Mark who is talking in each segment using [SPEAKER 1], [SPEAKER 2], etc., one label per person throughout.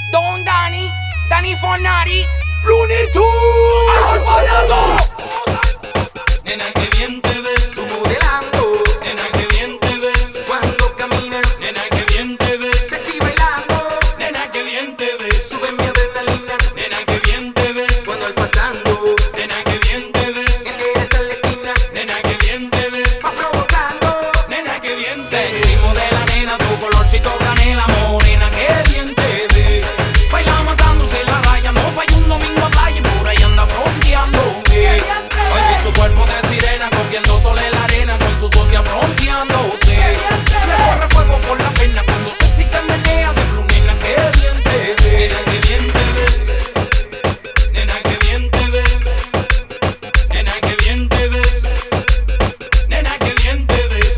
[SPEAKER 1] Don Danny, Danny Fornari, Looney Tunes, al orfanato.
[SPEAKER 2] Nena, que bien te ves,
[SPEAKER 1] Tú modelando,
[SPEAKER 2] nena, que bien te ves,
[SPEAKER 1] cuando caminas,
[SPEAKER 2] nena, que bien te ves,
[SPEAKER 1] sexy bailando,
[SPEAKER 2] nena, que bien te ves,
[SPEAKER 1] sube mi adrenalina,
[SPEAKER 2] nena, que bien te ves,
[SPEAKER 1] cuando al pasando,
[SPEAKER 2] nena, que bien te ves,
[SPEAKER 1] endereza la esquina,
[SPEAKER 2] nena, que bien te ves,
[SPEAKER 1] va provocando,
[SPEAKER 2] nena, que bien te ves. Sexy modela, nena, tu colorcito canela, morena, que bien te ves. Baila matándose la raya, no falla un domingo a playa y por ahí anda fronteándome. Oye, su cuerpo de sirena, cogiendo sol en la arena, con su socia bronceándose. Le corre fuego por la pena cuando sexy se menea de blue, nena, que bien te ves. Nena, que bien te ves. Nena, que bien te ves. Nena, que bien te ves. Nena, que bien te ves.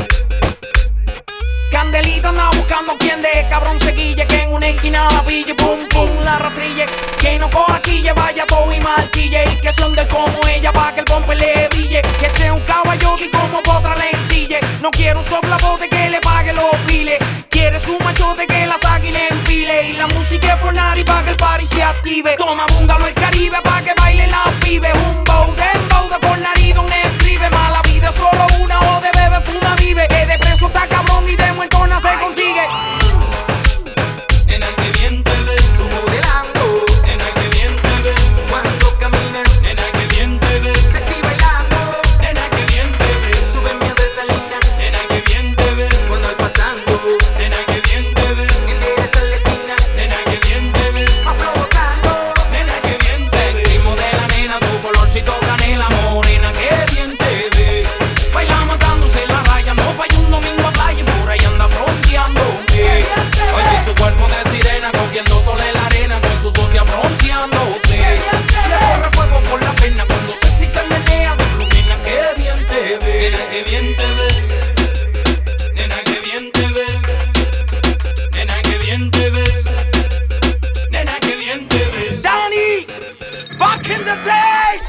[SPEAKER 1] Candelita anda buscando quien de cabrón se guille, que en una esquina la pille, pum pum la rastrille, que no coja quille, vaya todo y marchille, y que son del como ella pa' que el pompe le brille, que sea un caballote y como potra le ensille, no quiero un soplabote que le pague los piles, quieres un machote que la saque y le empile, y la música es Fornari pa' que el party se active, toma búngalo el Caribe pa' que baile la pibe, un bow de Fornari donde escribe, mala vida es solo una o de bebé fuma vive, que de preso está cabrón y de muertona se consigue.
[SPEAKER 2] Nena, que bien te ves.
[SPEAKER 1] Tú modelando,
[SPEAKER 2] Nena, que bien te ves.
[SPEAKER 1] cuando caminas,
[SPEAKER 2] Nena, que bien te ves.
[SPEAKER 1] sexy bailando,
[SPEAKER 2] Nena, que bien te ves.
[SPEAKER 1] sube mi adrenalina,
[SPEAKER 2] Nena, que bien te ves.
[SPEAKER 1] cuando al pasando,
[SPEAKER 2] Nena, que bien te ves.
[SPEAKER 1] endereza la esquina,
[SPEAKER 2] Nena, que bien te ves.
[SPEAKER 1] va provocando,
[SPEAKER 2] Nena, que bien te ves. Sexy modela, nena, tu colorcito canela, morena, que bien te ves. Baila matándose la raya, no falla un domingo a playa y por ahí anda fronteándome. Oye, su cuerpo de sirena, cogiendo sol en la arena, con su socia bronceándose. Le corre fuego por la pena cuando sexy se menea de blue, nena, que bien te ves. Nena, que bien te ves. Nena, que bien te ves. Nena, que bien te ves. Nena, que bien te ves.
[SPEAKER 1] Danny, back in the days.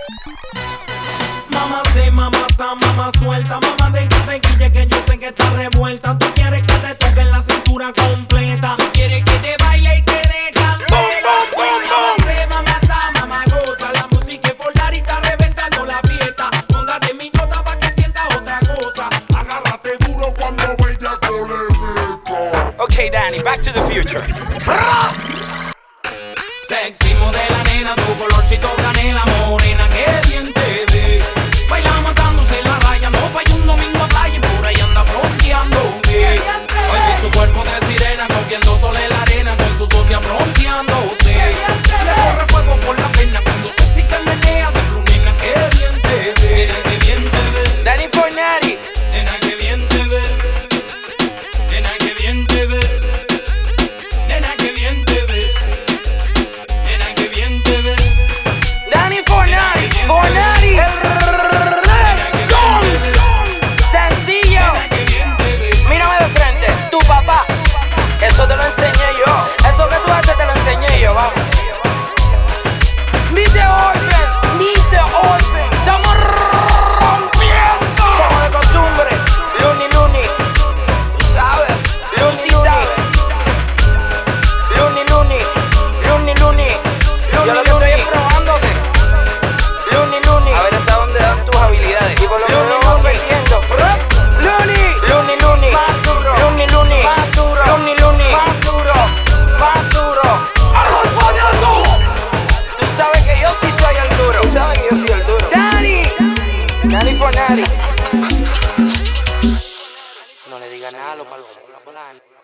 [SPEAKER 3] Mamá sé, mamá sa, mamá suelta, mamá de que se guille, que yo sé que está revuelta. Tú quieres que te toque la cintura completa, tú quieres que te baile y te dé candela. Mamá sé, mamá sa, mamá goza, la música es Fornari, está reventando la fiesta. Póngate mi nota pa' que sienta otra cosa.
[SPEAKER 4] Agárrate duro cuando bella colebeca.
[SPEAKER 1] Okay, Danny, back to the future.
[SPEAKER 2] Sexy modela, nena, tu colorcito canela, morena, que bien te ves. Baila matándose la raya, no falla un domingo a playa y por ahí anda fronteándome. Oye, su cuerpo de sirena, cogiendo sol en la arena, con su socia bronceándose. Le corre fuego por la pena cuando sexy se menea de blue, nena, que bien te ves. Nena, que bien te ves.
[SPEAKER 1] Danny Fornari,
[SPEAKER 2] Nena, que bien te ves. Nena, que bien te ves. Nena, que bien te ves. Nena, que bien te ves.
[SPEAKER 1] Danny Fornari, Fornari, el Don, sencillo.
[SPEAKER 2] Nena, que bien te ves.
[SPEAKER 1] Mírame de frente, tu papá. Eso te lo enseñé yo. Eso que tú haces te lo enseñé yo, vamos. Meet the orphans, meet the orphans. Estamos rompiendo. Como de costumbre, Looney Looney. Tú sabes, Looney sabe. Looney Looney, Looney Looney. Yo lo que estoy es probándote. Looney Looney. A ver hasta dónde dan tus habilidades. Y por lo menos vamos perdiendo. Looney, Looney Looney. Más duro. Looney Looney. Más duro. Looney Looney. Más duro. Más duro. ¡Al orfanato! Tú sabes que yo sí soy el duro. Tú sabes que yo soy el duro. Danny. Danny Fornari. No le digas nada a los palomos.